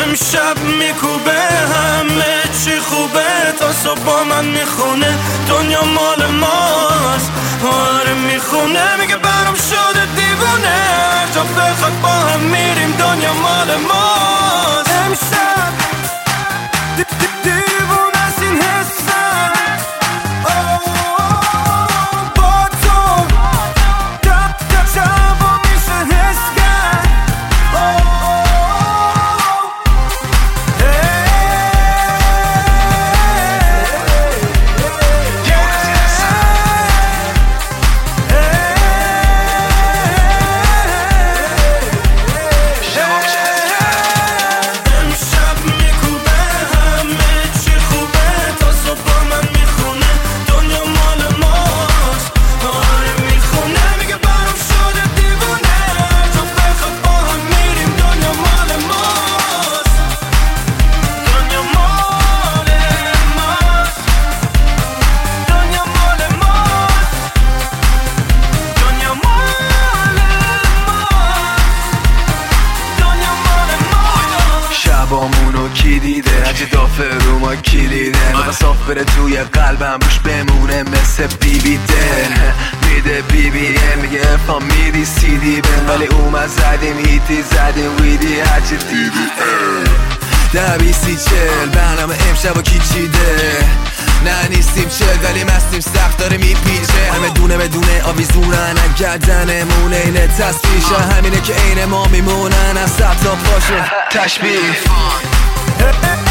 امشب میکوبه همه چی خوبه، تا صبح با من میخونه دنیا مال ماست. آره میخونه میگه برام شده دیوونه، تا بخواد با هم میریم دنیا مال ماست. امشب دیوونه است این حسم، با تو شبا میشه حس کرد. شبامونو کی دیده؟ هرچی دافه رو ما کلیده، صاف بره توی قلبم روش بمونه مثل بیبی دل. میده بیبی میگه افام میدی سیدی بن، ولی اومد زدیم هیتی زدیم ویدی هرچی دیدی. 10-20-40 برنامه امشب و کی چیده؟ نه نیستیم چل ولی مستیم سخت داره میپیچه، همه دونه بدونه آویزونن گردنمونه، اینه تصفیشه همینه که عین ما میمونن از سطح پاشون تشبیه.